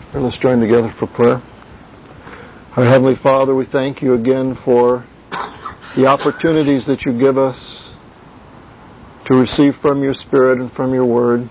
Let's join together for prayer. Our Heavenly Father, we thank you again for the opportunities that you give us to receive from your Spirit and from your Word.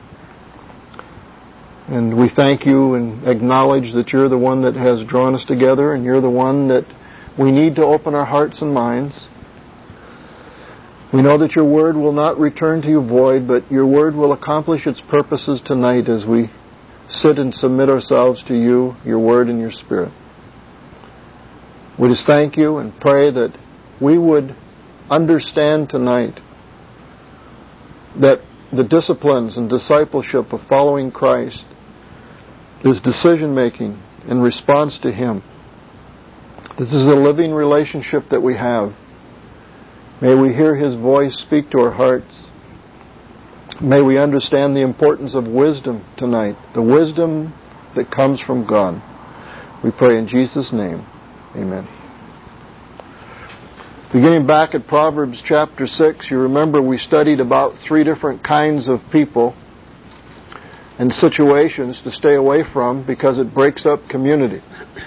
And we thank you and acknowledge that you're the one that has drawn us together, and you're the one that we need to open our hearts and minds. We know that your Word will not return to you void, but your Word will accomplish its purposes tonight as we sit and submit ourselves to you, your Word, and your Spirit. We just thank you and pray that we would understand tonight that the disciplines and discipleship of following Christ is decision-making in response to Him. This is a living relationship that we have. May we hear His voice speak to our hearts. May we understand the importance of wisdom tonight, the wisdom that comes from God. We pray in Jesus' name. Amen. Beginning back at Proverbs chapter 6, you remember we studied about 3 different kinds of people and situations to stay away from because it breaks up community.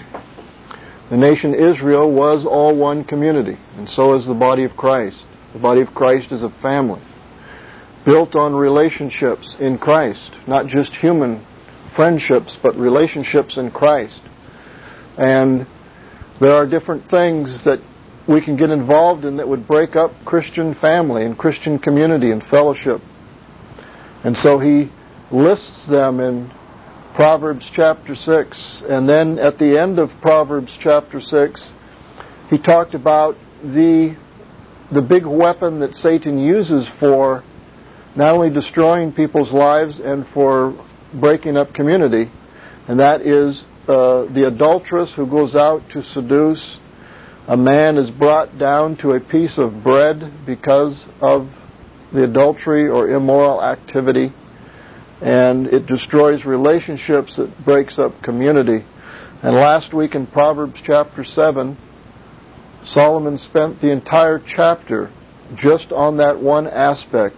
The nation Israel was all one community, and so is the body of Christ. The body of Christ is a family built on relationships in Christ, not just human friendships, but relationships in Christ. And there are different things that we can get involved in that would break up Christian family and Christian community and fellowship. And so he lists them in Proverbs chapter 6. And then at the end of Proverbs chapter 6, he talked about the big weapon that Satan uses for not only destroying people's lives and for breaking up community, and that is the adulteress who goes out to seduce. A man is brought down to a piece of bread because of the adultery or immoral activity, and it destroys relationships, it breaks up community. And last week in Proverbs chapter 7, Solomon spent the entire chapter just on that one aspect.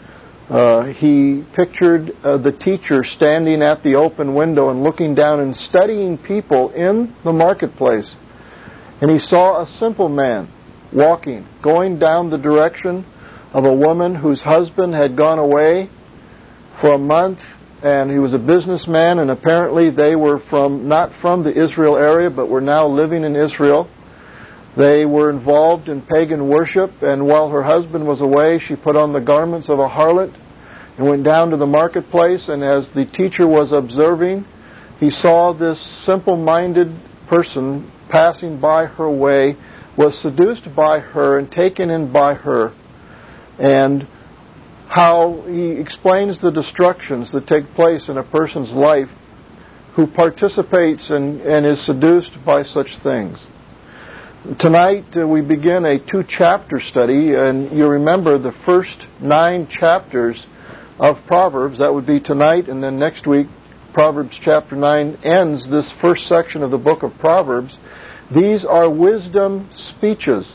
He pictured the teacher standing at the open window and looking down and studying people in the marketplace. And he saw a simple man walking, going down the direction of a woman whose husband had gone away for a month, and he was a businessman, and apparently they were not from the Israel area, but were now living in Israel. They were involved in pagan worship, and while her husband was away, she put on the garments of a harlot and went down to the marketplace. And as the teacher was observing, he saw this simple-minded person passing by her way, was seduced by her and taken in by her, and how he explains the destructions that take place in a person's life who participates and is seduced by such things. Tonight we begin a 2-chapter study, and you remember the first 9 chapters of Proverbs. That would be tonight, and then next week Proverbs chapter 9 ends this first section of the book of Proverbs. These are wisdom speeches.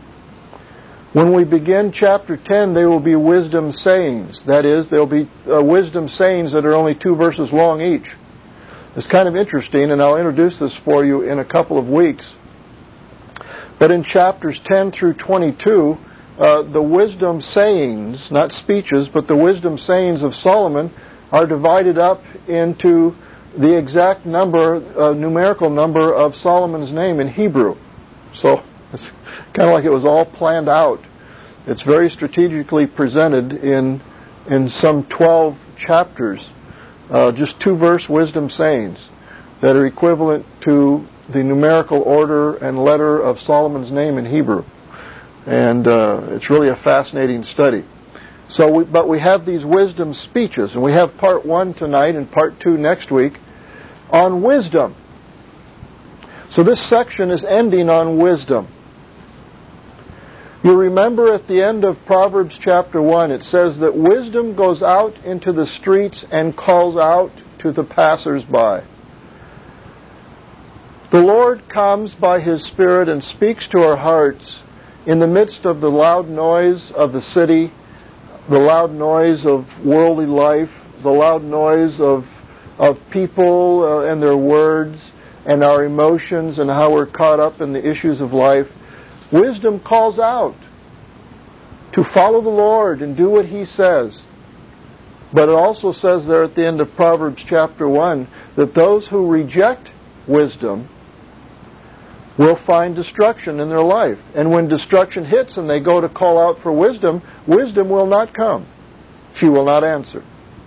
When we begin chapter 10, there will be wisdom sayings. That is, there will be wisdom sayings that are only 2 verses long each. It's kind of interesting, and I'll introduce this for you in a couple of weeks. But in chapters 10 through 22, the wisdom sayings, not speeches, but the wisdom sayings of Solomon are divided up into the exact numerical number of Solomon's name in Hebrew. So it's kind of like it was all planned out. It's very strategically presented in some 12 chapters, just 2-verse wisdom sayings that are equivalent to the numerical order and letter of Solomon's name in Hebrew. And it's really a fascinating study. But we have these wisdom speeches, and we have part 1 tonight and part 2 next week on wisdom. So this section is ending on wisdom. You remember at the end of Proverbs chapter 1, it says that wisdom goes out into the streets and calls out to the passers-by. The Lord comes by His Spirit and speaks to our hearts in the midst of the loud noise of the city, the loud noise of worldly life, the loud noise of of people and their words and our emotions and how we're caught up in the issues of life, wisdom calls out to follow the Lord and do what He says. But it also says there at the end of Proverbs chapter 1 that those who reject wisdom will find destruction in their life. And when destruction hits and they go to call out for wisdom, wisdom will not come. She will not answer.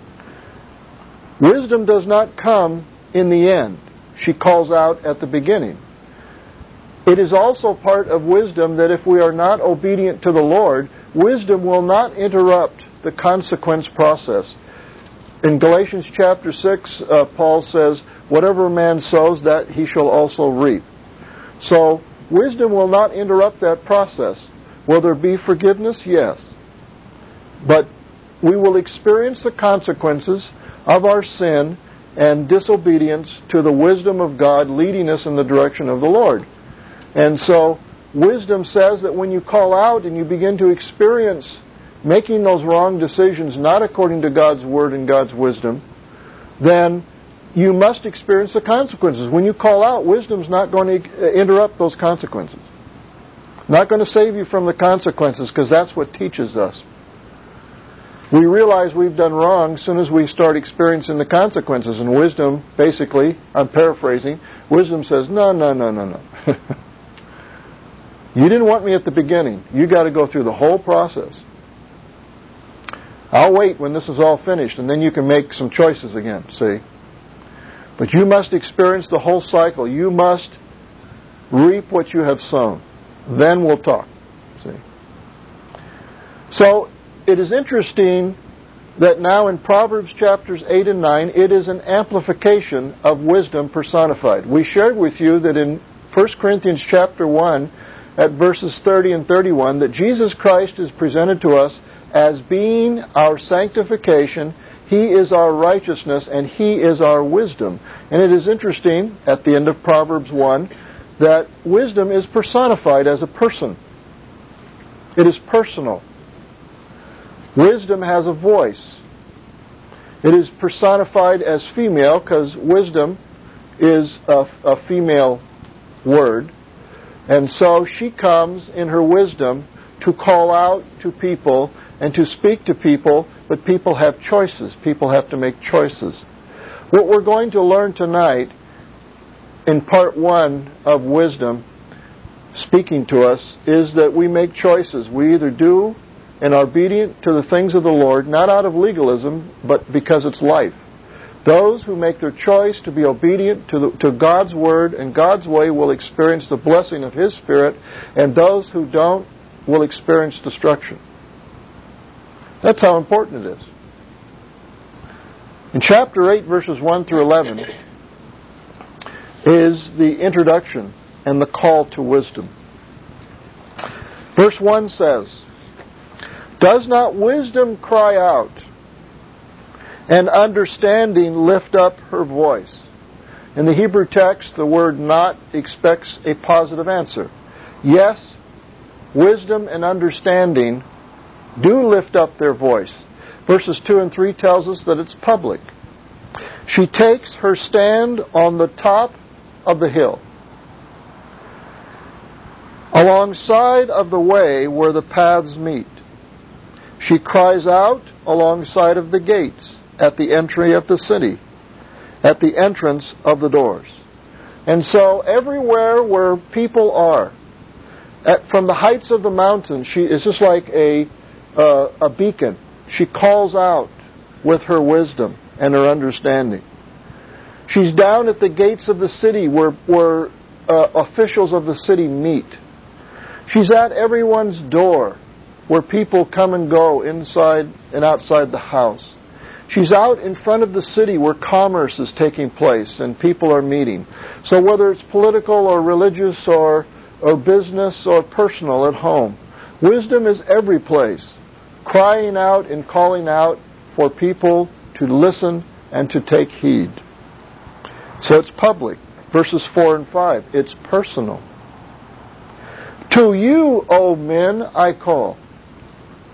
Wisdom does not come in the end. She calls out at the beginning. It is also part of wisdom that if we are not obedient to the Lord, wisdom will not interrupt the consequence process. In Galatians chapter 6, Paul says, whatever a man sows, that he shall also reap. So, wisdom will not interrupt that process. Will there be forgiveness? Yes. But we will experience the consequences of our sin and disobedience to the wisdom of God leading us in the direction of the Lord. And so, wisdom says that when you call out and you begin to experience making those wrong decisions not according to God's Word and God's wisdom, then you must experience the consequences. When you call out, wisdom's not going to interrupt those consequences. Not going to save you from the consequences, because that's what teaches us. We realize we've done wrong as soon as we start experiencing the consequences. And wisdom, basically, I'm paraphrasing, wisdom says, no. You didn't want me at the beginning. You got to go through the whole process. I'll wait when this is all finished, and then you can make some choices again, see? But you must experience the whole cycle. You must reap what you have sown. Then we'll talk, see? So, it is interesting that now in Proverbs chapters 8 and 9, it is an amplification of wisdom personified. We shared with you that in 1 Corinthians chapter 1, at verses 30 and 31, that Jesus Christ is presented to us as being our sanctification. He is our righteousness, and He is our wisdom. And it is interesting, at the end of Proverbs 1, that wisdom is personified as a person. It is personal. Wisdom has a voice. It is personified as female because wisdom is a female word. And so she comes in her wisdom to call out to people and to speak to people, but people have choices. People have to make choices. What we're going to learn tonight in part 1 of wisdom speaking to us is that we make choices. We either do and are obedient to the things of the Lord, not out of legalism, but because it's life. Those who make their choice to be obedient to God's Word and God's way will experience the blessing of His Spirit, and those who don't will experience destruction. That's how important it is. In chapter 8, verses 1 through 11, is the introduction and the call to wisdom. Verse 1 says, "Does not wisdom cry out, and understanding lift up her voice?" In the Hebrew text, the word "not" expects a positive answer. Yes, wisdom and understanding do lift up their voice. Verses 2 and 3 tells us that it's public. She takes her stand on the top of the hill, alongside of the way where the paths meet. She cries out alongside of the gates, at the entry of the city, at the entrance of the doors. And so everywhere where people are, from the heights of the mountain, she is just like a beacon. She calls out with her wisdom and her understanding. She's down at the gates of the city where officials of the city meet. She's at everyone's door where people come and go inside and outside the house. She's out in front of the city where commerce is taking place and people are meeting. So whether it's political or religious or business or personal at home, wisdom is every place, crying out and calling out for people to listen and to take heed. So it's public. Verses 4 and 5, it's personal. "To you, O men, I call,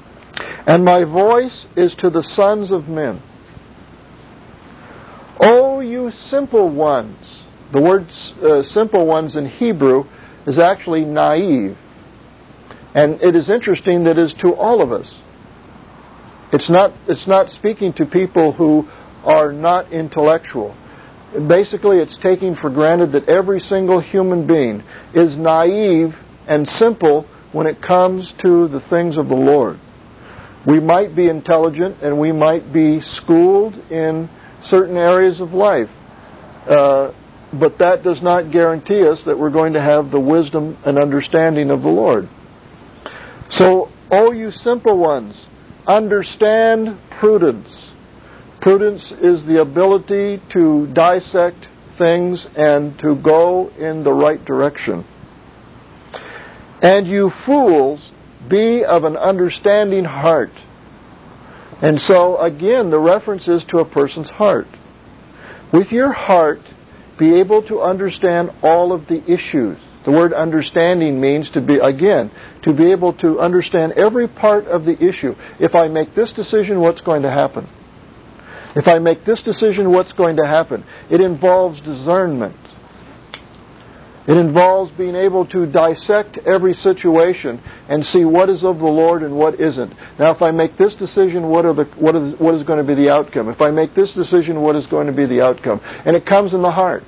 and my voice is to the sons of men. O you simple ones. The word simple ones in Hebrew is actually naive. And it is interesting that it is to all of us. It's not speaking to people who are not intellectual. Basically, it's taking for granted that every single human being is naive and simple when it comes to the things of the Lord. We might be intelligent and we might be schooled in certain areas of life, but that does not guarantee us that we're going to have the wisdom and understanding of the Lord. So, O you simple ones, understand prudence. Prudence is the ability to dissect things and to go in the right direction. And you fools, be of an understanding heart. And so, again, the reference is to a person's heart. With your heart, be able to understand all of the issues. The word understanding means to be able to understand every part of the issue. If I make this decision, what's going to happen? If I make this decision, what's going to happen? It involves discernment. It involves being able to dissect every situation and see what is of the Lord and what isn't. Now, if I make this decision, what is going to be the outcome? If I make this decision, what is going to be the outcome? And it comes in the heart.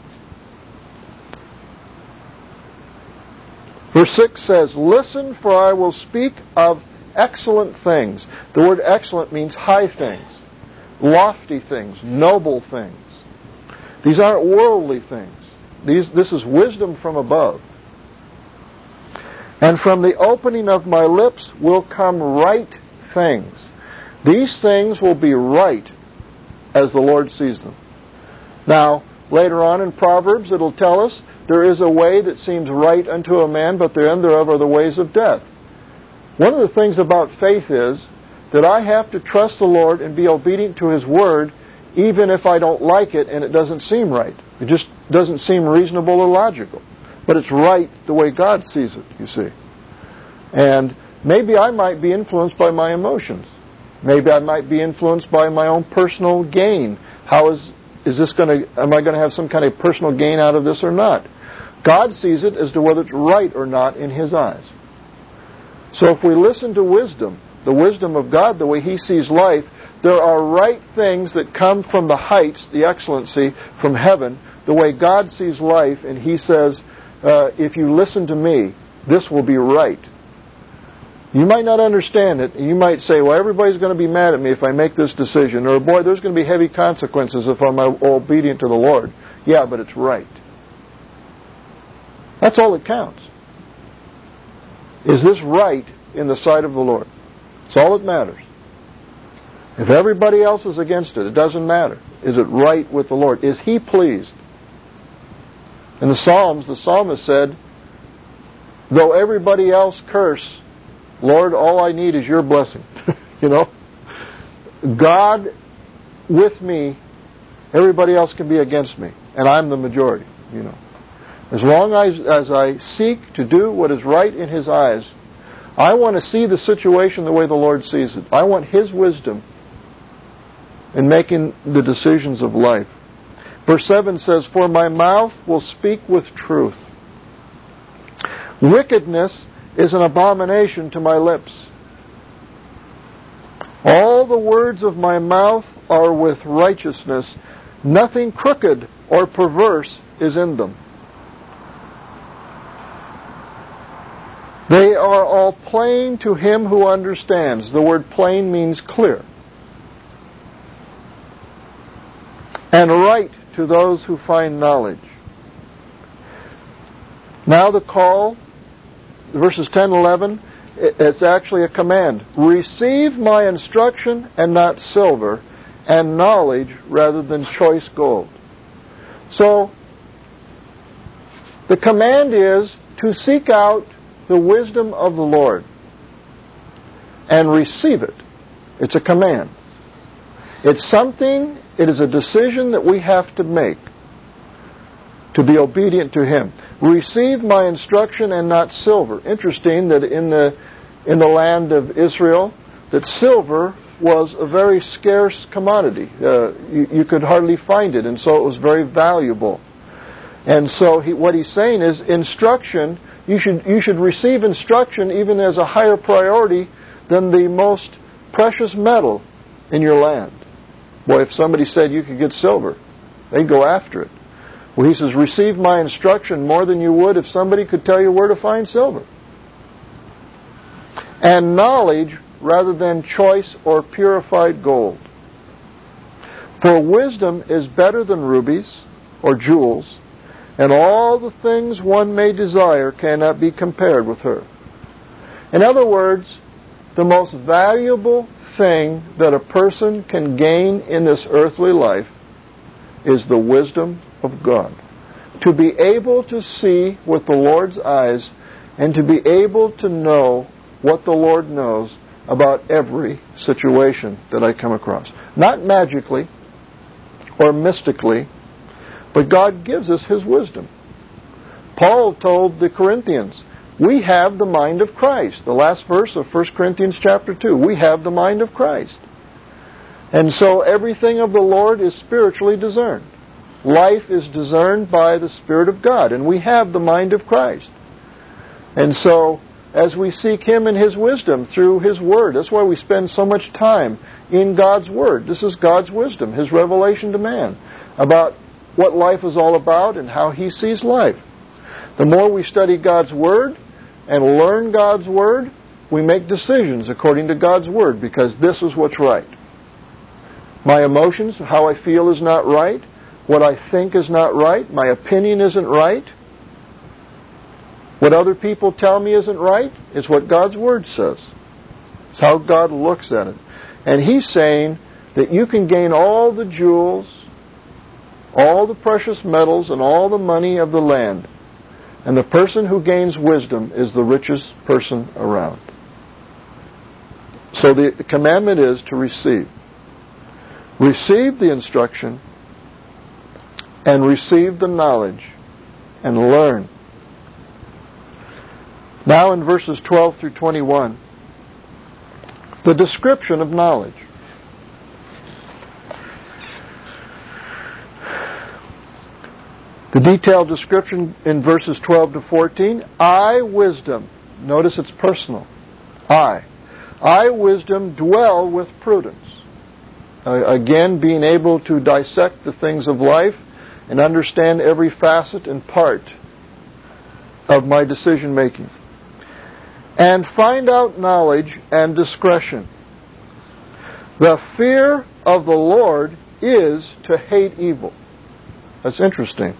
Verse 6 says, listen, for I will speak of excellent things. The word excellent means high things, lofty things, noble things. These aren't worldly things. This is wisdom from above. And from the opening of my lips will come right things. These things will be right as the Lord sees them. Now, later on in Proverbs, it'll tell us, there is a way that seems right unto a man, but the end thereof are the ways of death. One of the things about faith is that I have to trust the Lord and be obedient to His Word, even if I don't like it and it doesn't seem right. It just doesn't seem reasonable or logical. But it's right the way God sees it, you see. And maybe I might be influenced by my emotions. Maybe I might be influenced by my own personal gain. Am I going to have some kind of personal gain out of this or not? God sees it as to whether it's right or not in His eyes. So if we listen to wisdom, the wisdom of God, the way He sees life, there are right things that come from the heights, the excellency from heaven, the way God sees life, and He says, if you listen to me, this will be right. You might not understand it, and you might say, well, everybody's going to be mad at me if I make this decision, or boy, there's going to be heavy consequences if I'm obedient to the Lord. Yeah, but it's right. That's all that counts. Is this right in the sight of the Lord? It's all that matters. If everybody else is against it, it doesn't matter. Is it right with the Lord? Is He pleased? In the Psalms, the psalmist said, though everybody else curse, Lord, all I need is your blessing. You know? God with me, everybody else can be against me, and I'm the majority, you know. As long as I seek to do what is right in His eyes, I want to see the situation the way the Lord sees it. I want His wisdom in making the decisions of life. Verse 7 says, for my mouth will speak with truth. Wickedness is an abomination to my lips. All the words of my mouth are with righteousness. Nothing crooked or perverse is in them. They are all plain to him who understands. The word plain means clear. And right to those who find knowledge. Now the call, verses 10 and 11, it's actually a command. Receive my instruction and not silver, and knowledge rather than choice gold. So, the command is to seek out the wisdom of the Lord and receive it. It's a command. It's something, it is a decision that we have to make to be obedient to Him. Receive my instruction and not silver. Interesting that in the land of Israel, that silver, was a very scarce commodity. You could hardly find it, and so it was very valuable. And so what he's saying is instruction, you should receive instruction even as a higher priority than the most precious metal in your land. Boy, if somebody said you could get silver, they'd go after it. Well, he says, receive my instruction more than you would if somebody could tell you where to find silver. And knowledge rather than choice or purified gold. For wisdom is better than rubies or jewels, and all the things one may desire cannot be compared with her. In other words, the most valuable thing that a person can gain in this earthly life is the wisdom of God. To be able to see with the Lord's eyes and to be able to know what the Lord knows about every situation that I come across. Not magically or mystically, but God gives us His wisdom. Paul told the Corinthians, we have the mind of Christ. The last verse of 1 Corinthians chapter 2. We have the mind of Christ. And so everything of the Lord is spiritually discerned. Life is discerned by the Spirit of God, and we have the mind of Christ. And so, as we seek Him and His wisdom through His Word, that's why we spend so much time in God's Word. This is God's wisdom, His revelation to man, about what life is all about and how He sees life. The more we study God's Word and learn God's Word, we make decisions according to God's Word, because this is what's right. My emotions, how I feel is not right. What I think is not right. My opinion isn't right. What other people tell me isn't right. It's what God's Word says. It's how God looks at it. And He's saying that you can gain all the jewels, all the precious metals, and all the money of the land. And the person who gains wisdom is the richest person around. So the commandment is to receive. Receive the instruction and receive the knowledge and learn. Now in verses 12 through 21, the description of knowledge. The detailed description in verses 12 to 14. I, wisdom. Notice it's personal. I, wisdom, dwell with prudence. Again, being able to dissect the things of life and understand every facet and part of my decision making. And find out knowledge and discretion. The fear of the Lord is to hate evil. That's interesting.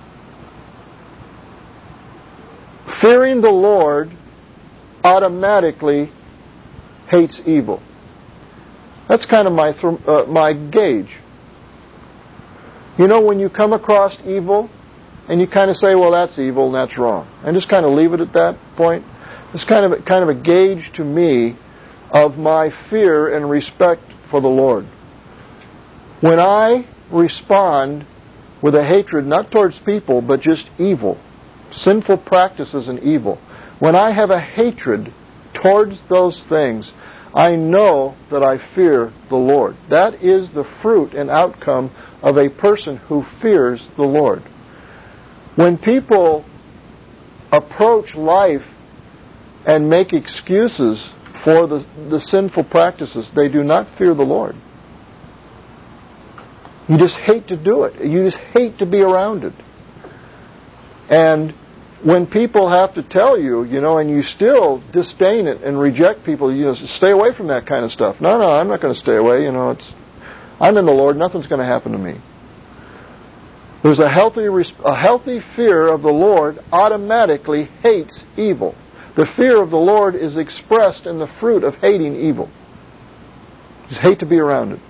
Fearing the Lord automatically hates evil. That's kind of my gauge. You know, when you come across evil and you kind of say, well, that's evil and that's wrong, and just kind of leave it at that point, it's kind of a gauge to me of my fear and respect for the Lord. When I respond with a hatred, not towards people, but just evil, sinful practices and evil, when I have a hatred towards those things, I know that I fear the Lord. That is the fruit and outcome of a person who fears the Lord. When people approach life and make excuses for the sinful practices, they do not fear the Lord. You just hate to do it. You just hate to be around it. And when people have to tell you, and you still disdain it and reject people, stay away from that kind of stuff. No, I'm not going to stay away. I'm in the Lord. Nothing's going to happen to me. There's a healthy fear of the Lord automatically hates evil. The fear of the Lord is expressed in the fruit of hating evil. You just hate to be around it.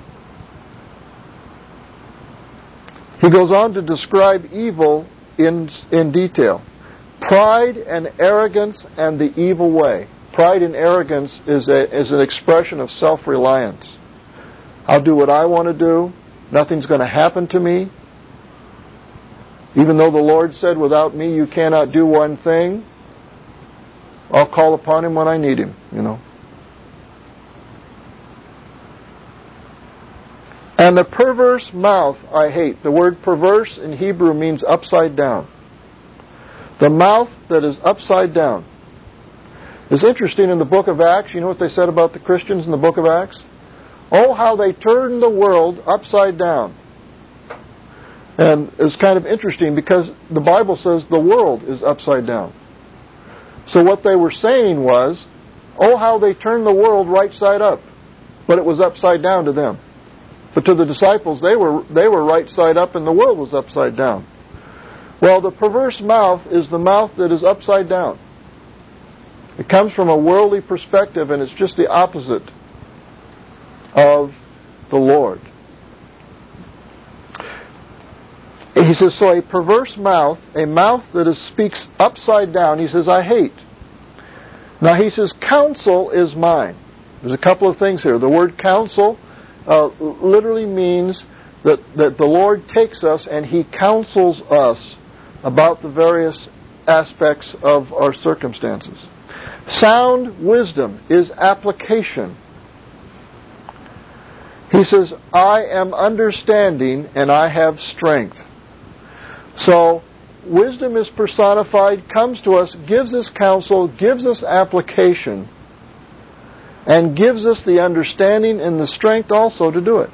He goes on to describe evil in detail. Pride and arrogance and the evil way. Pride and arrogance is an expression of self-reliance. I'll do what I want to do. Nothing's going to happen to me. Even though the Lord said, without me you cannot do one thing, I'll call upon Him when I need Him, And the perverse mouth I hate. The word perverse in Hebrew means upside down. The mouth that is upside down. It's interesting in the book of Acts, you know what they said about the Christians in the book of Acts? Oh, how they turned the world upside down. And it's kind of interesting because the Bible says the world is upside down. So what they were saying was, oh, how they turned the world right side up. But it was upside down to them. But to the disciples, they were right side up and the world was upside down. Well, the perverse mouth is the mouth that is upside down. It comes from a worldly perspective, and it's just the opposite of the Lord. He says, so a perverse mouth, a mouth that speaks upside down, he says, I hate. Now he says, counsel is mine. There's a couple of things here. The word counsel literally means that the Lord takes us and He counsels us about the various aspects of our circumstances. Sound wisdom is application. He says, I am understanding and I have strength. So, wisdom is personified, comes to us, gives us counsel, gives us application, and gives us the understanding and the strength also to do it.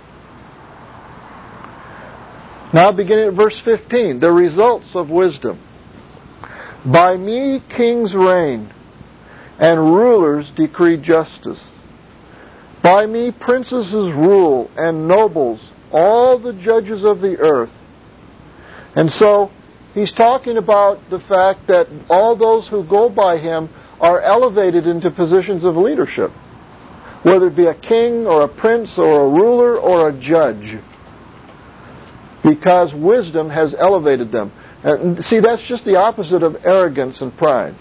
Now beginning at verse 15, the results of wisdom. By me kings reign, and rulers decree justice. By me princesses rule, and nobles, all the judges of the earth. And so, he's talking about the fact that all those who go by him are elevated into positions of leadership. Whether it be a king or a prince or a ruler or a judge. Because wisdom has elevated them. And see, that's just the opposite of arrogance and pride.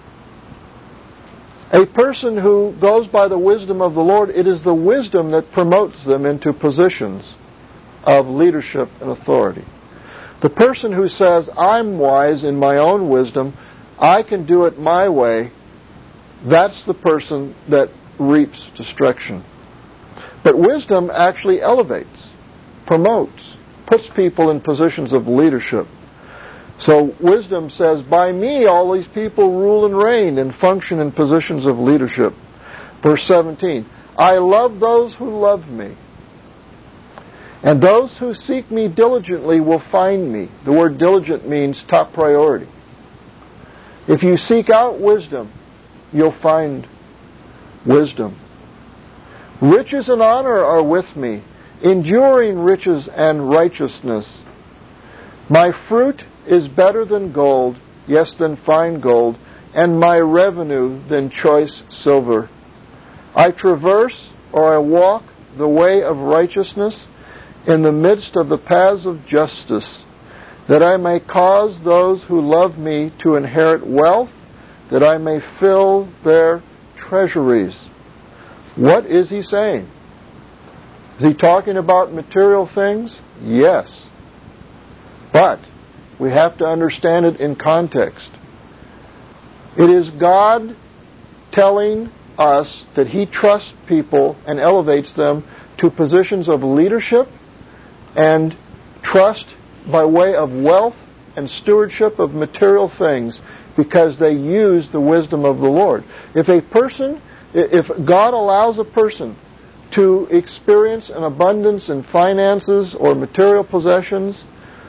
A person who goes by the wisdom of the Lord, it is the wisdom that promotes them into positions of leadership and authority. The person who says, I'm wise in my own wisdom, I can do it my way, that's the person that reaps destruction. But wisdom actually elevates, promotes, puts people in positions of leadership. So wisdom says, by me all these people rule and reign and function in positions of leadership. Verse 17, I love those who love me. And those who seek me diligently will find me. The word diligent means top priority. If you seek out wisdom, you'll find wisdom. Riches and honor are with me, enduring riches and righteousness. My fruit is better than gold, yes, than fine gold, and my revenue than choice silver. I traverse or I walk the way of righteousness in the midst of the paths of justice, that I may cause those who love me to inherit wealth, that I may fill their treasuries. What is he saying? Is he talking about material things? Yes. But we have to understand it in context. It is God telling us that He trusts people and elevates them to positions of leadership and trust by way of wealth and stewardship of material things because they use the wisdom of the Lord. If God allows a person to experience an abundance in finances or material possessions,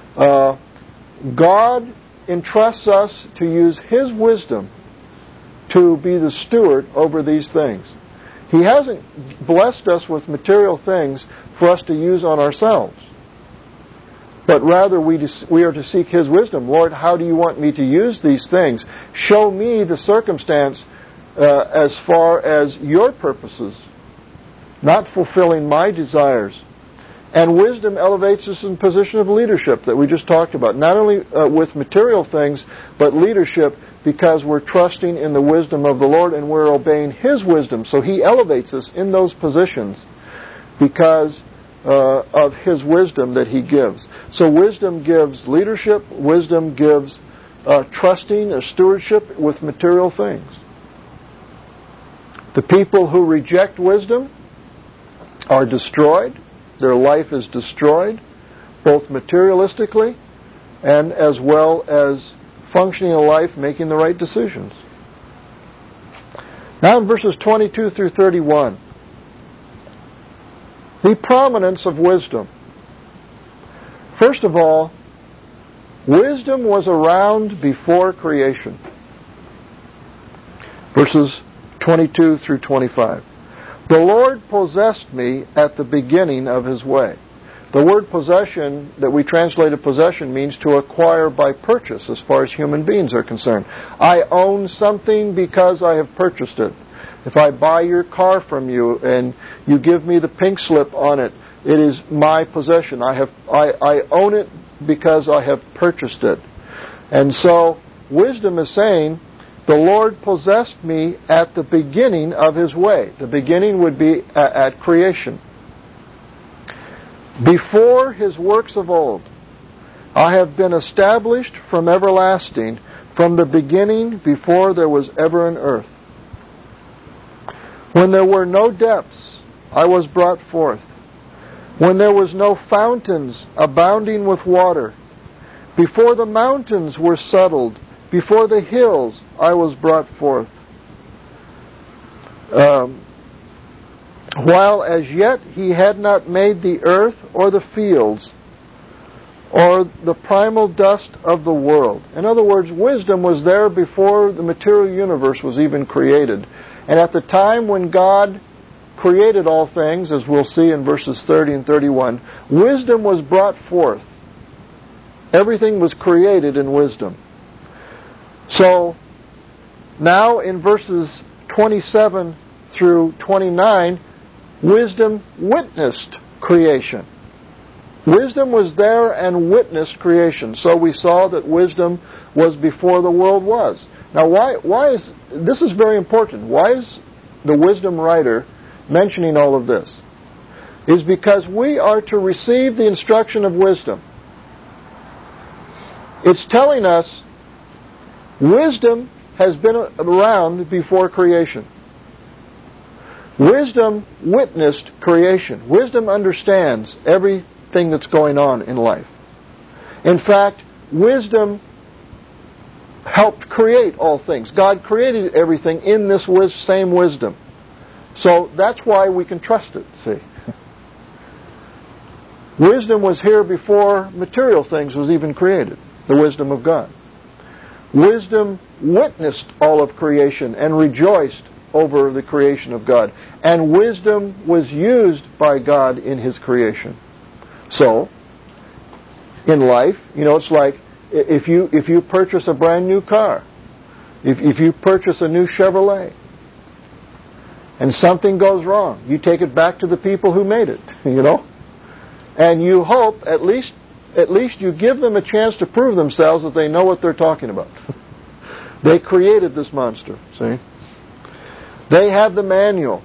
God entrusts us to use His wisdom to be the steward over these things. He hasn't blessed us with material things for us to use on ourselves. But rather we are to seek His wisdom. Lord, how do you want me to use these things? Show me the circumstance as far as your purposes, not fulfilling my desires. And wisdom elevates us in position of leadership that we just talked about. Not only with material things, but leadership because we're trusting in the wisdom of the Lord and we're obeying His wisdom. So He elevates us in those positions because of His wisdom that He gives. So wisdom gives leadership. Wisdom gives trusting, stewardship with material things. The people who reject wisdom are destroyed. their life is destroyed, both materialistically and as well as functioning in life, making the right decisions. Now in verses 22 through 31, the prominence of wisdom. First of all, wisdom was around before creation. Verses 22 through 25. The Lord possessed me at the beginning of His way. The word possession that we translated possession means to acquire by purchase as far as human beings are concerned. I own something because I have purchased it. If I buy your car from you and you give me the pink slip on it, it is my possession. I own it because I have purchased it. And so wisdom is saying, the Lord possessed me at the beginning of His way. The beginning would be at creation. Before His works of old, I have been established from everlasting, from the beginning, before there was ever an earth. When there were no depths, I was brought forth. When there was no fountains abounding with water, before the mountains were settled, before the hills I was brought forth. While as yet He had not made the earth or the fields or the primal dust of the world. In other words, wisdom was there before the material universe was even created. And at the time when God created all things, as we'll see in verses 30 and 31, wisdom was brought forth. Everything was created in wisdom. So, now in verses 27 through 29, wisdom witnessed creation. Wisdom was there and witnessed creation. So we saw that wisdom was before the world was. Now why is this is very important. Why is the wisdom writer mentioning all of this? Is because we are to receive the instruction of wisdom. It's telling us wisdom has been around before creation. Wisdom witnessed creation. Wisdom understands everything that's going on in life. In fact, wisdom helped create all things. God created everything in this same wisdom. So that's why we can trust it, see. Wisdom was here before material things was even created. The wisdom of God. Wisdom witnessed all of creation and rejoiced over the creation of God. And wisdom was used by God in His creation. So, in life, it's like if you purchase a brand new car, if you purchase a new Chevrolet, and something goes wrong, you take it back to the people who made it, and you hope at least you give them a chance to prove themselves that they know what they're talking about. They created this monster, see? They have the manual.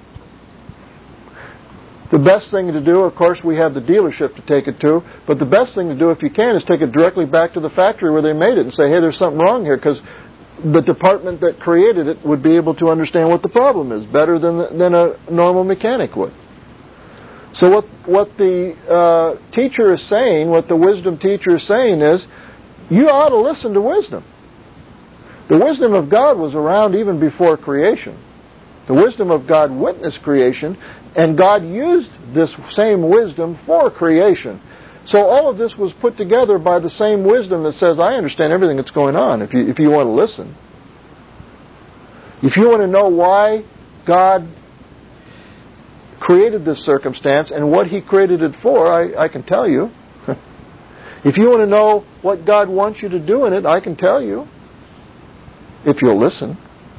The best thing to do, of course, we have the dealership to take it to, but the best thing to do, if you can, is take it directly back to the factory where they made it and say, hey, there's something wrong here, because the department that created it would be able to understand what the problem is better than a normal mechanic would. So what the teacher is saying, what the wisdom teacher is saying is, you ought to listen to wisdom. The wisdom of God was around even before creation. The wisdom of God witnessed creation, and God used this same wisdom for creation. So all of this was put together by the same wisdom that says, I understand everything that's going on, if you want to listen. If you want to know why God created this circumstance and what He created it for, I can tell you. If you want to know what God wants you to do in it, I can tell you, if you'll listen.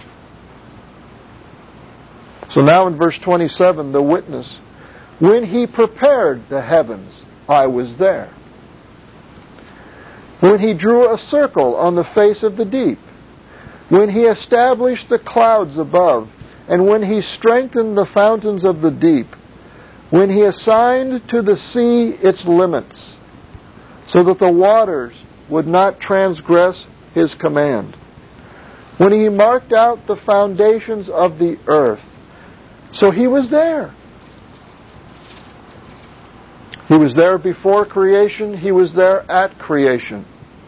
So now in verse 27, the witness. When He prepared the heavens, I was there. When He drew a circle on the face of the deep. When He established the clouds above. And when He strengthened the fountains of the deep. When He assigned to the sea its limits, so that the waters would not transgress His command. When He marked out the foundations of the earth. So He was there. He was there before creation. He was there at creation.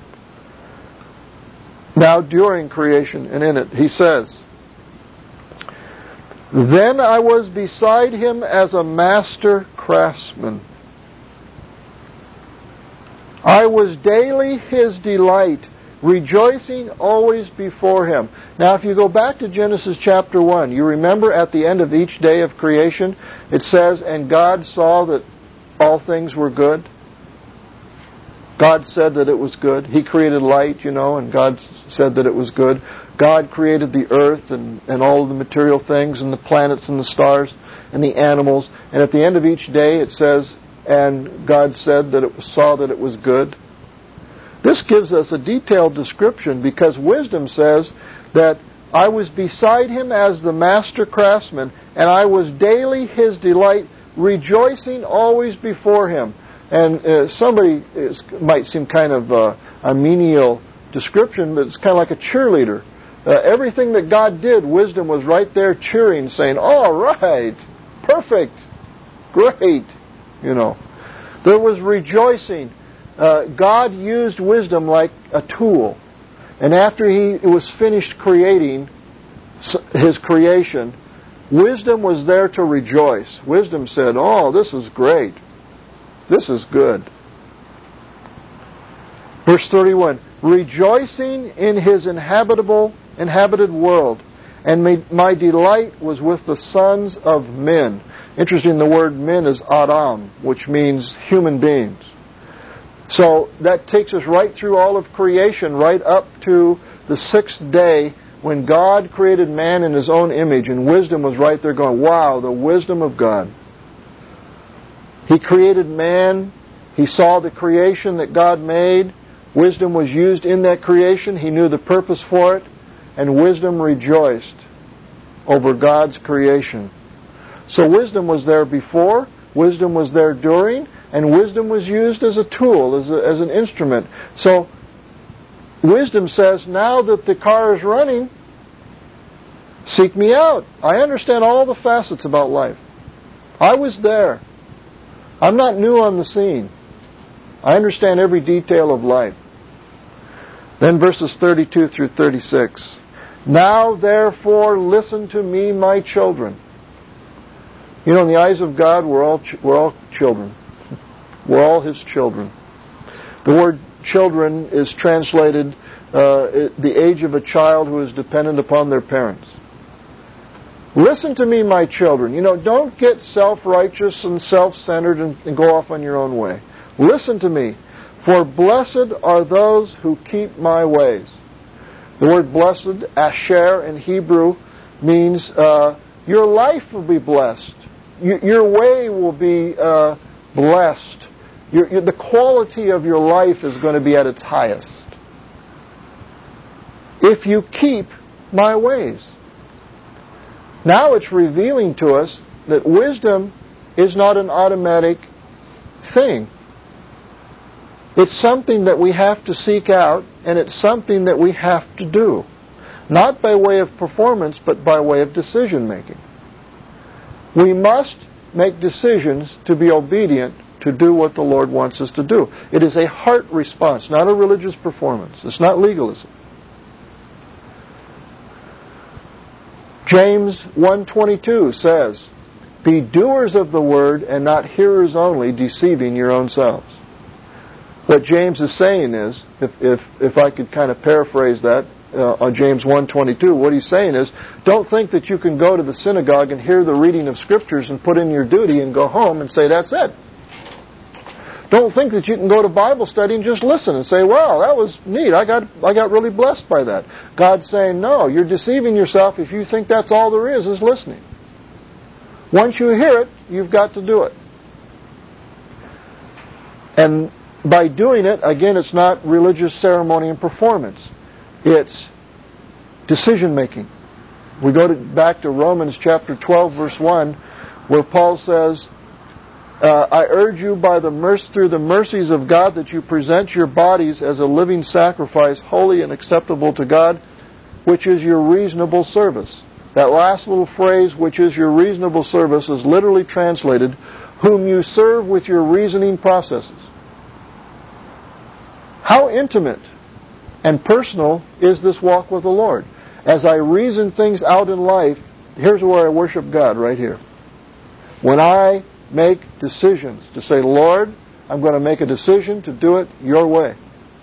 Now during creation and in it, he says, "Then I was beside him as a master craftsman. I was daily his delight, rejoicing always before him." Now if you go back to Genesis chapter 1, you remember at the end of each day of creation, it says, "And God saw that all things were good." God said that it was good. He created light, and God said that it was good. God created the earth and all of the material things and the planets and the stars and the animals. And at the end of each day it says, "And God said that saw that it was good." This gives us a detailed description because wisdom says that I was beside him as the master craftsman, and I was daily his delight, rejoicing always before him. And somebody might seem kind of a menial description, but it's kind of like a cheerleader. Everything that God did, wisdom was right there cheering, saying, "All right, perfect, great." There was rejoicing. God used wisdom like a tool. And after he was finished creating his creation, wisdom was there to rejoice. Wisdom said, "Oh, this is great. This is good." Verse 31, "Rejoicing in his inhabited world, and my delight was with the sons of men." Interesting, the word men is Adam, which means human beings. So that takes us right through all of creation, right up to the sixth day when God created man in his own image, and wisdom was right there going, wow, the wisdom of God. He created man. He saw the creation that God made. Wisdom was used in that creation. He knew the purpose for it. And wisdom rejoiced over God's creation. So wisdom was there before. Wisdom was there during. And wisdom was used as a tool, as an instrument. So wisdom says, now that the car is running, seek me out. I understand all the facets about life. I was there. I'm not new on the scene. I understand every detail of life. Then verses 32 through 36. "Now therefore listen to me, my children." In the eyes of God, we're all children. We're all His children. The word children is translated the age of a child who is dependent upon their parents. Listen to me, my children. Don't get self-righteous and self-centered and go off on your own way. Listen to me. "For blessed are those who keep my ways." The word blessed, asher in Hebrew, means your life will be blessed. Your way will be blessed. The quality of your life is going to be at its highest if you keep my ways. Now it's revealing to us that wisdom is not an automatic thing. It's something that we have to seek out, and it's something that we have to do. Not by way of performance, but by way of decision making. We must make decisions to be obedient to do what the Lord wants us to do. It is a heart response, not a religious performance. It's not legalism. James 1:22 says, "Be doers of the word and not hearers only, deceiving your own selves." What James is saying is, if I could kind of paraphrase that on James 1:22, what he's saying is, don't think that you can go to the synagogue and hear the reading of Scriptures and put in your duty and go home and say, that's it. Don't think that you can go to Bible study and just listen and say, wow, that was neat. I got really blessed by that. God's saying, no, you're deceiving yourself if you think that's all there is listening. Once you hear it, you've got to do it. And by doing it, again, it's not religious ceremony and performance. It's decision making. We go back to Romans chapter 12, verse 1, where Paul says, I urge you through the mercies of God that you present your bodies as a living sacrifice, holy and acceptable to God, which is your reasonable service. That last little phrase, which is your reasonable service, is literally translated, whom you serve with your reasoning processes. How intimate and personal is this walk with the Lord? As I reason things out in life, here's where I worship God, right here. When I make decisions to say, Lord, I'm going to make a decision to do it your way.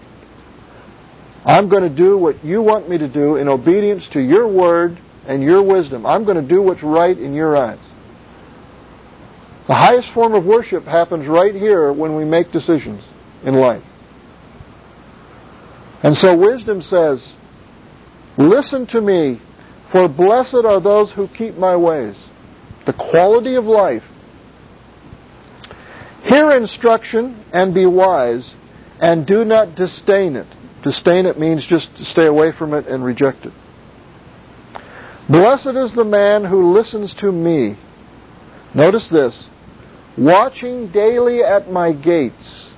I'm going to do what you want me to do in obedience to your word and your wisdom. I'm going to do what's right in your eyes. The highest form of worship happens right here when we make decisions in life. And so wisdom says, listen to me, for blessed are those who keep my ways. The quality of life. Hear instruction and be wise, and do not disdain it. Disdain it means just to stay away from it and reject it. Blessed is the man who listens to me. Notice this. Watching daily at my gates,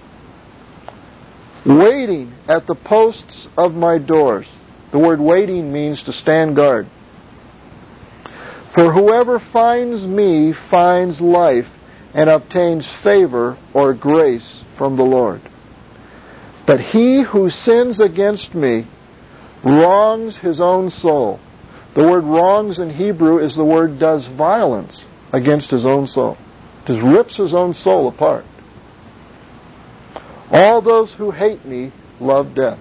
waiting at the posts of my doors. The word waiting means to stand guard. For whoever finds me finds life and obtains favor or grace from the Lord. But he who sins against me wrongs his own soul. The word wrongs in Hebrew is the word does violence against his own soul. Just rips his own soul apart. All those who hate me love death.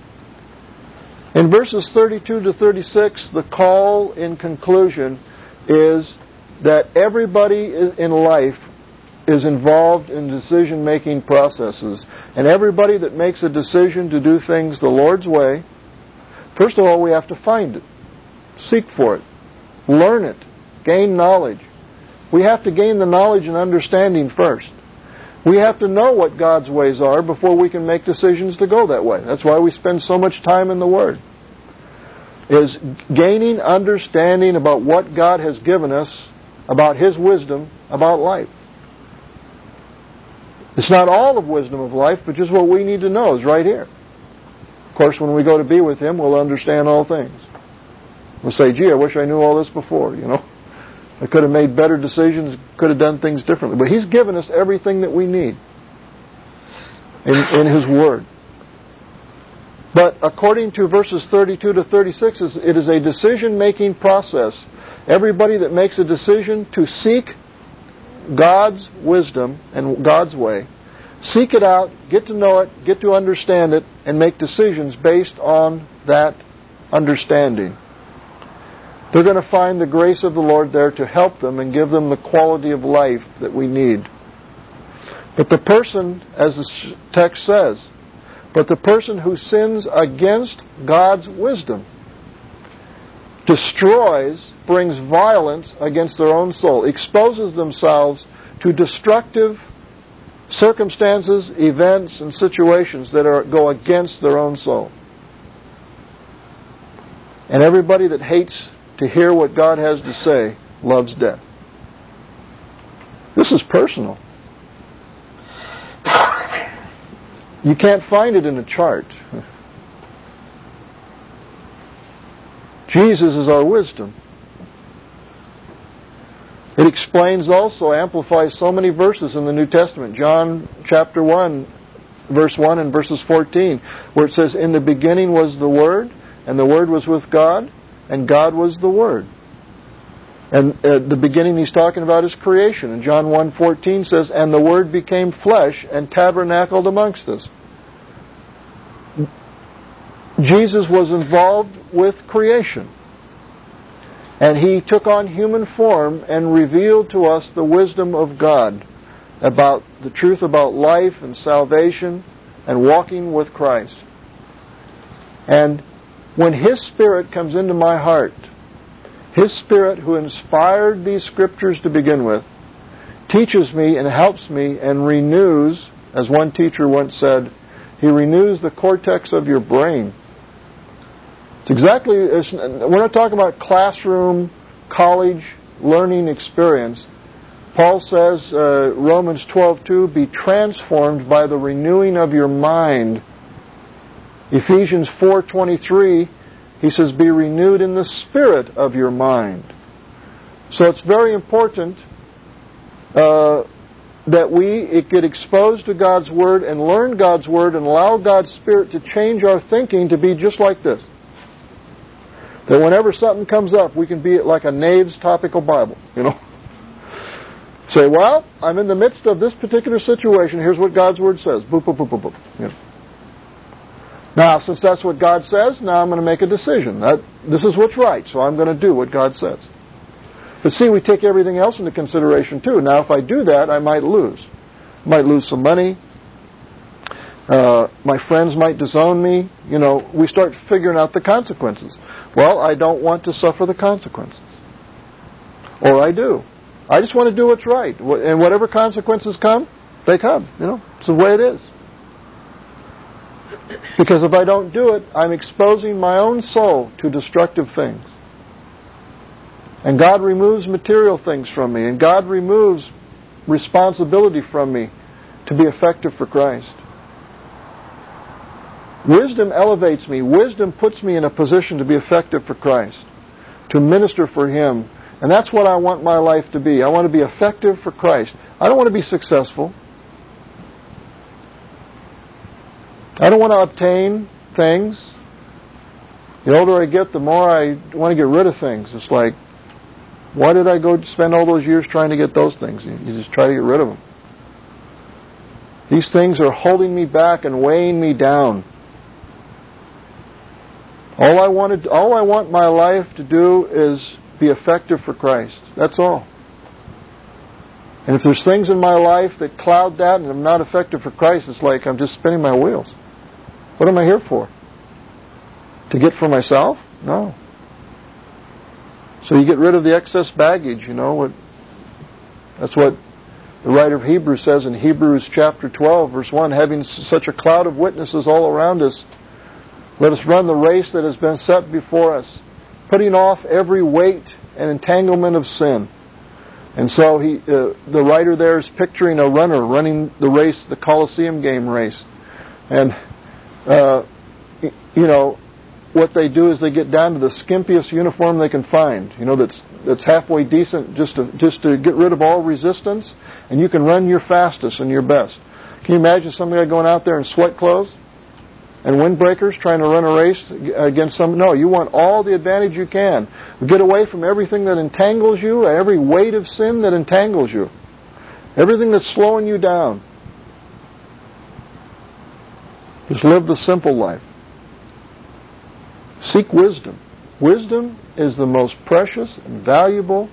In verses 32 to 36, the call in conclusion is that everybody in life is involved in decision-making processes. And everybody that makes a decision to do things the Lord's way, first of all, we have to find it. Seek for it. Learn it. Gain knowledge. We have to gain the knowledge and understanding first. We have to know what God's ways are before we can make decisions to go that way. That's why we spend so much time in the Word. Is gaining understanding about what God has given us, about His wisdom, about life. It's not all of wisdom of life, but just what we need to know is right here. Of course, when we go to be with Him, we'll understand all things. We'll say, gee, I wish I knew all this before, I could have made better decisions, could have done things differently. But He's given us everything that we need in His Word. But according to verses 32 to 36, it is a decision-making process. Everybody that makes a decision to seek God's wisdom and God's way, seek it out, get to know it, get to understand it, and make decisions based on that understanding. They're going to find the grace of the Lord there to help them and give them the quality of life that we need. But the person, as the text says, but the person who sins against God's wisdom destroys, brings violence against their own soul, exposes themselves to destructive circumstances, events, and situations that go against their own soul. And everybody that hates to hear what God has to say loves death. This is personal. You can't find it in a chart. Jesus is our wisdom. It explains also, amplifies so many verses in the New Testament. John chapter 1, verse 1 and verses 14, where it says, in the beginning was the Word, and the Word was with God, and God was the Word. And at the beginning He's talking about His creation. And John 1:14 says, and the Word became flesh and tabernacled amongst us. Jesus was involved with creation. And He took on human form and revealed to us the wisdom of God about the truth about life and salvation and walking with Christ. And when His Spirit comes into my heart, His Spirit who inspired these Scriptures to begin with, teaches me and helps me and renews, as one teacher once said, He renews the cortex of your brain. It's exactly, we're not talking about classroom, college, learning experience. Paul says, Romans 12:2, be transformed by the renewing of your mind. Ephesians 4:23, he says, be renewed in the spirit of your mind. So it's very important that we get exposed to God's Word and learn God's Word and allow God's Spirit to change our thinking to be just like this. That whenever something comes up, we can be like a Knave's Topical Bible, Say, well, I'm in the midst of this particular situation. Here's what God's Word says. Boop, boop, boop, boop, boop. Now, since that's what God says, now I'm going to make a decision. This is what's right, so I'm going to do what God says. But see, we take everything else into consideration too. Now, if I do that, I might lose. I might lose some money. My friends might disown me. We start figuring out the consequences. Well, I don't want to suffer the consequences. Or I do. I just want to do what's right. And whatever consequences come, they come. It's the way it is. Because if I don't do it, I'm exposing my own soul to destructive things. And God removes material things from me. And God removes responsibility from me to be effective for Christ. Wisdom elevates me. Wisdom puts me in a position to be effective for Christ, to minister for Him. And that's what I want my life to be. I want to be effective for Christ. I don't want to be successful. I don't want to obtain things. The older I get, the more I want to get rid of things. It's like, why did I go spend all those years trying to get those things? You just try to get rid of them. These things are holding me back and weighing me down. All I want my life to do is be effective for Christ. That's all. And if there's things in my life that cloud that and I'm not effective for Christ, it's like I'm just spinning my wheels. What am I here for? To get for myself? No. So you get rid of the excess baggage, That's what the writer of Hebrews says in Hebrews chapter 12, verse 1, having such a cloud of witnesses all around us, let us run the race that has been set before us, putting off every weight and entanglement of sin. And so the writer there is picturing a runner running the race, the Colosseum game race. And, what they do is they get down to the skimpiest uniform they can find, that's halfway decent just to get rid of all resistance, and you can run your fastest and your best. Can you imagine somebody going out there in sweat clothes and windbreakers trying to run a race against some? No, you want all the advantage you can. Get away from everything that entangles you, every weight of sin that entangles you, everything that's slowing you down. Just live the simple life. Seek wisdom. Wisdom is the most precious and valuable,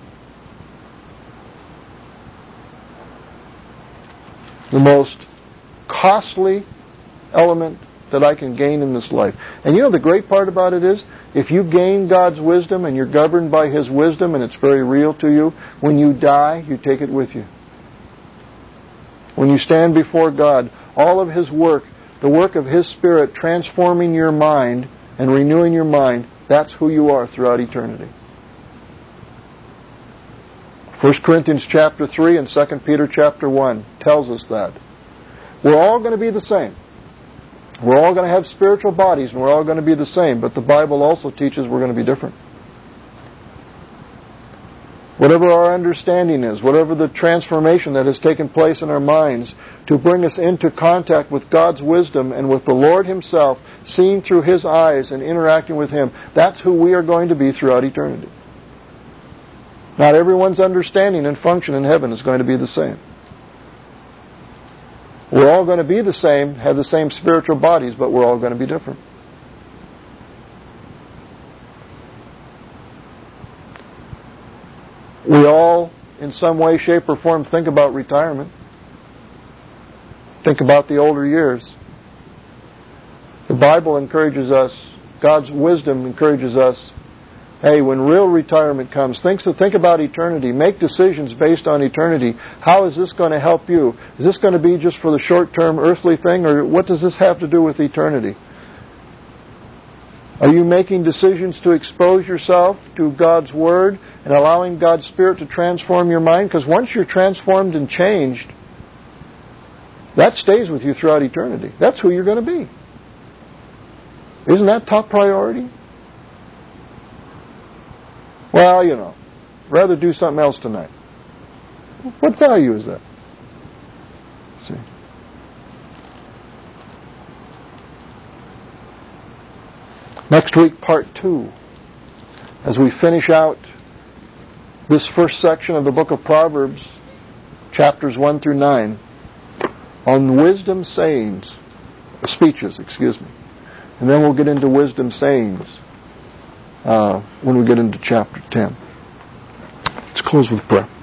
the most costly element that I can gain in this life. And the great part about it is, if you gain God's wisdom and you're governed by His wisdom and it's very real to you, when you die, you take it with you. When you stand before God, all of His work, the work of His Spirit transforming your mind and renewing your mind, that's who you are throughout eternity. 1 Corinthians chapter 3 and 2 Peter chapter 1 tells us that. We're all going to be the same. We're all going to have spiritual bodies and we're all going to be the same, but the Bible also teaches we're going to be different. Whatever our understanding is, whatever the transformation that has taken place in our minds to bring us into contact with God's wisdom and with the Lord Himself, seeing through His eyes and interacting with Him, that's who we are going to be throughout eternity. Not everyone's understanding and function in heaven is going to be the same. We're all going to be the same, have the same spiritual bodies, but we're all going to be different. We all, in some way, shape, or form, think about retirement. Think about the older years. The Bible encourages us, God's wisdom encourages us, hey, when real retirement comes, think about eternity. Make decisions based on eternity. How is this going to help you? Is this going to be just for the short-term earthly thing, or what does this have to do with eternity? Are you making decisions to expose yourself to God's Word and allowing God's Spirit to transform your mind? Because once you're transformed and changed, that stays with you throughout eternity. That's who you're going to be. Isn't that top priority? Well, rather do something else tonight. What value is that? See. Next week, part 2. As we finish out this first section of the book of Proverbs, chapters 1 through 9, on wisdom speeches. And then we'll get into wisdom sayings when we get into chapter 10. Let's close with prayer.